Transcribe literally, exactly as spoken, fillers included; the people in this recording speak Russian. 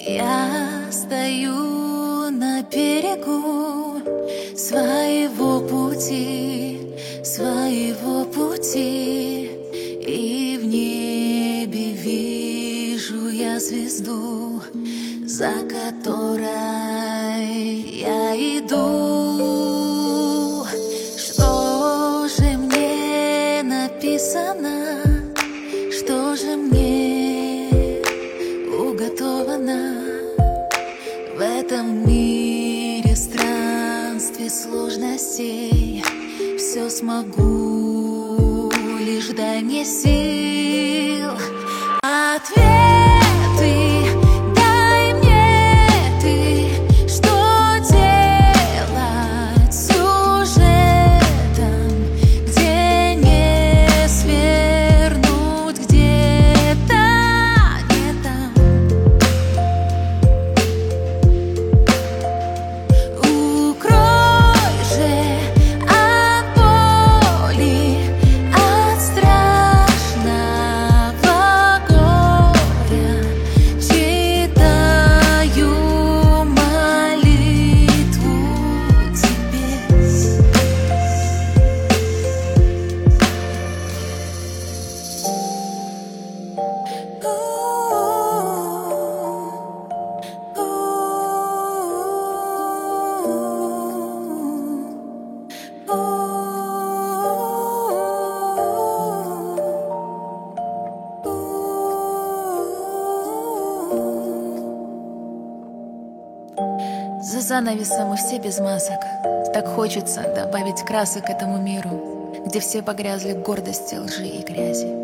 Я стою на берегу своего пути, своего пути, и в небе вижу я звезду, за которой я иду. Что же мне написано, что же мне уготовано в этом мире, странстве сложностей? Все смогу, лишь дай мне сил. Ответы дай мне ты, что делать с сюжетом, где не свернуть, где-то не там. Укрой же от боли, от страшного горя, читаю молитву тебе. За занавесом мы все без масок. Так хочется добавить красок этому миру, где все погрязли в гордости, лжи и грязи.